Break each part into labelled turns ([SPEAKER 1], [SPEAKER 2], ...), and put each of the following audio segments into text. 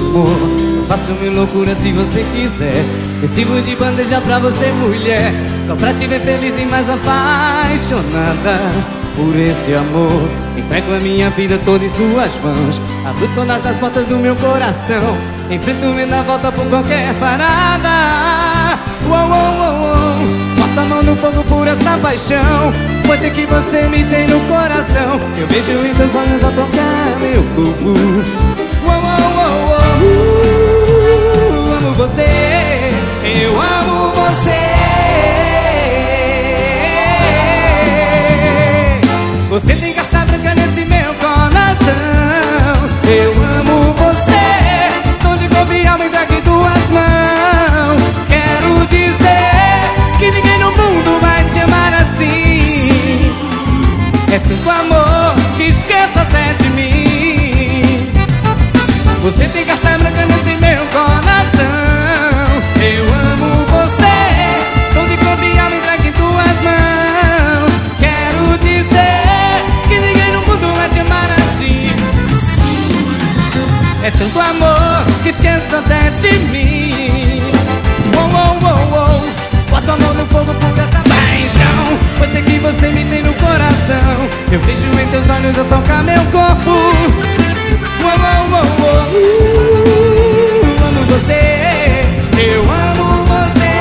[SPEAKER 1] amor. Eu faço mil loucuras se você quiser. Eu sirvo de bandeja pra você, mulher, só pra te ver feliz e mais apaixonada por esse amor. Entrego a minha vida toda em suas mãos, abro todas as portas do meu coração, enfrento o medo da volta por qualquer parada. Uou, uou, uou, uou. Bota a mão no fogo por essa paixão, pois é que você me tem no coração. Eu vejo em teus olhos a tocar meu corpo. Uou, uou, uou, uou. Amo você, eu amo você. Você tem carta branca nesse meu coração. Eu amo você, estou de corpo e alma entregue em tuas mãos. Quero dizer que ninguém no mundo vai te amar assim. É tanto amor que esqueço até de mim. Você tem carta branca nesse meu coração. Eu amo você, estou de corpo e alma entregue em tuas mãos. Quero dizer que ninguém no mundo vai te amar assim. É tanto amor que esqueço até de mim. Oh, oh, oh, oh. Bota a mão no fogo por essa paixão, pois sei que você me tem no coração. Eu vejo em teus olhos eu tocar meu corpo. Oh, oh, oh, oh. Amo você, eu amo você.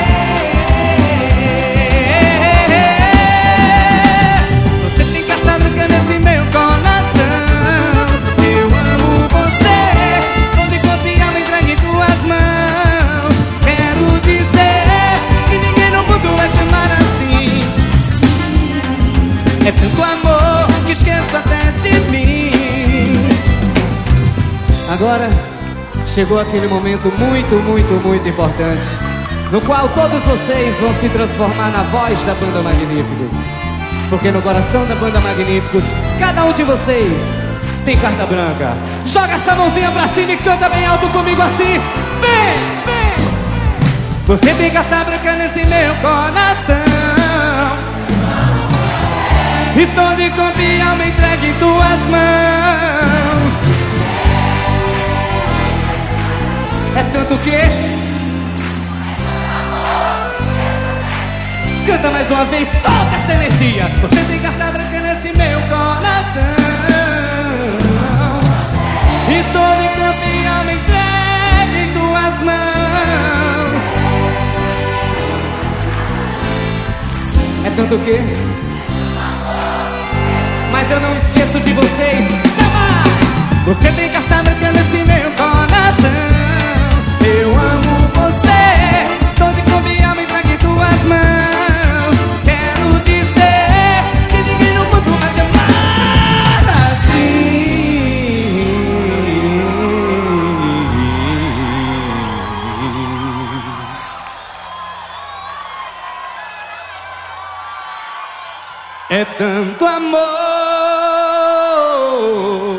[SPEAKER 1] Você tem carta branca nesse meu coração. Eu amo você, estou de corpo e alma entregue em tuas mãos. Quero dizer que ninguém no mundo vai te amar assim. É tanto amor que esqueço até de mim. Agora chegou aquele momento muito, muito, muito importante, no qual todos vocês vão se transformar na voz da Banda Magníficos. Porque no coração da Banda Magníficos, cada um de vocês tem carta branca. Joga essa mãozinha pra cima e canta bem alto comigo assim. Vem, vem! Você tem carta branca nesse meu coração. Estou de corpo e alma entregue em tuas mãos. É tanto que... Canta mais uma vez, solta essa energia. Você tem carta branca nesse meu coração. Estou de corpo e alma entregue em tuas mãos. É tanto que... Mas eu não esqueço de vocês, jamais. Você tem carta branca nesse meu coração. Eu amo você, estou de corpo e alma entregue em tuas mãos. Quero dizer que ninguém no mundo vai te amar assim. É tanto amor